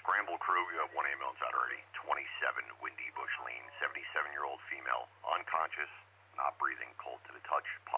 Scramble crew, you have 1 ambulance out already. 27 Windy Bush Lane, 77-year-old female, unconscious, not breathing, cold to the touch,